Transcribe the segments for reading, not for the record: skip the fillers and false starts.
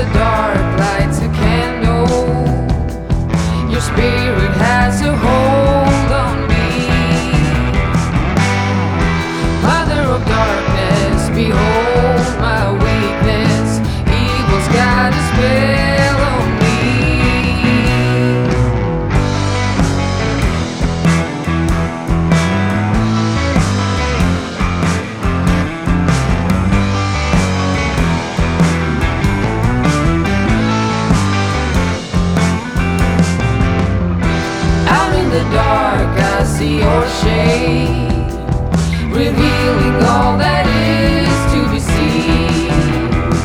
the dark lights a candle. Your spirit has a hold on me. Mother of darkness, behold my weakness. Evil's got a spell on me. Out in the dark I see your shade, revealing all that is to be seen.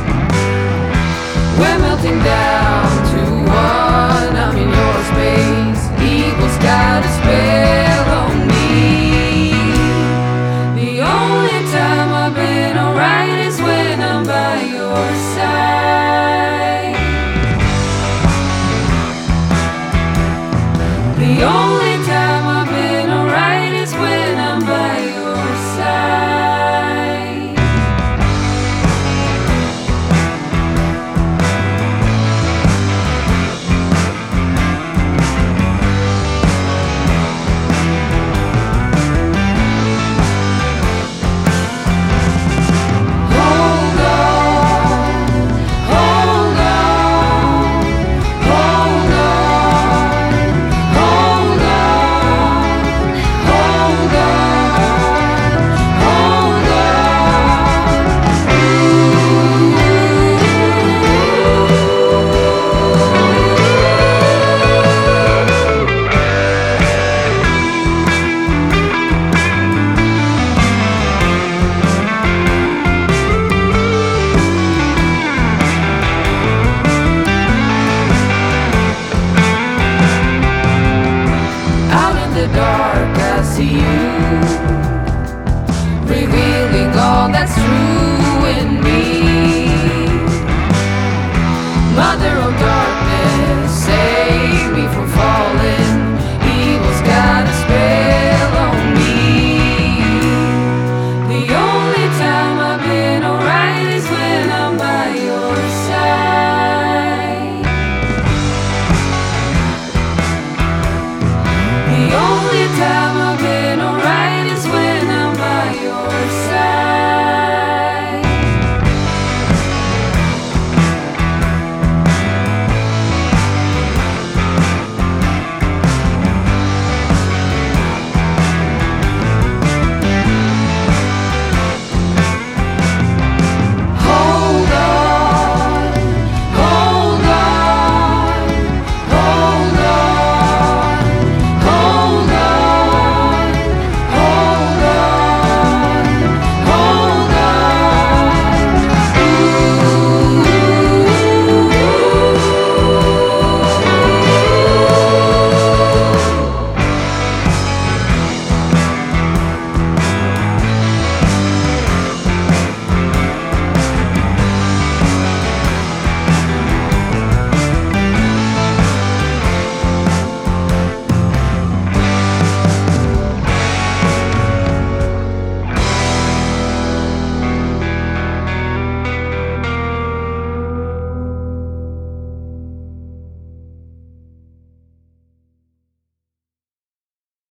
We're melting down to one. I'm in your space. Evil's got a spell on me. The only time I've been alright is when I'm by your side.